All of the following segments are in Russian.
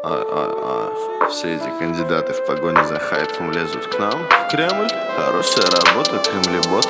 Все эти кандидаты в погоне за хайпом лезут к нам в Кремль. Хорошая работа, кремлеботы.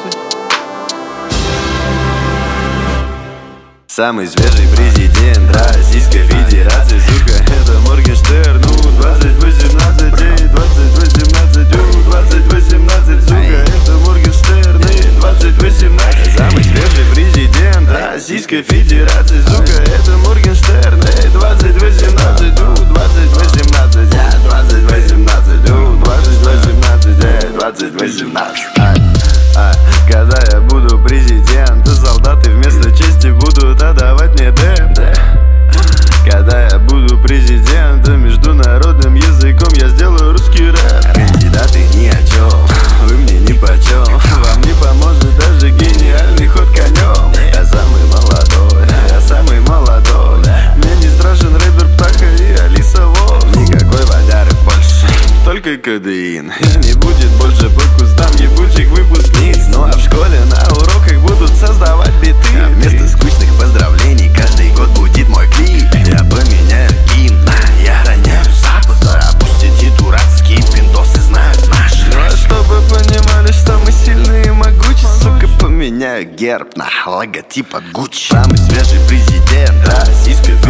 Самый свежий президент Российской Федерации, сука, это Моргенштерн. 2018, 2018, 2018, сука, это Моргенштерн. 2018. Самый свежий президент Российской Федерации, сука, это Моргенштерн. 2018, 2018, 2018, 2018, 2018. Когда я буду президент, солдаты вместо чести будут отдавать мне ДМД. Когда я буду президентом, международным языком я сделаю русский рэп. Кандидаты ни о чем, вы мне нипочем. Вам не поможет даже гениальный ход конем. Я самый молодой, я самый молодой. Мне не страшен рэпер Птаха и Алиса Волк. Никакой водяры больше, только кодеин. И не будет больше по кустам ебучих выпускниц. Ну а в школе на уроках будут создавать биты. А вместо скучных поздравлений каждый год будет мой клип. Я поменяю гимн, я роняю запад. А пусть эти дурацкие пиндосы знают наш. Ну а чтобы понимали, что мы сильные и могучие, сука, поменяю герб на логотип от Гуччи. Самый свежий президент Российской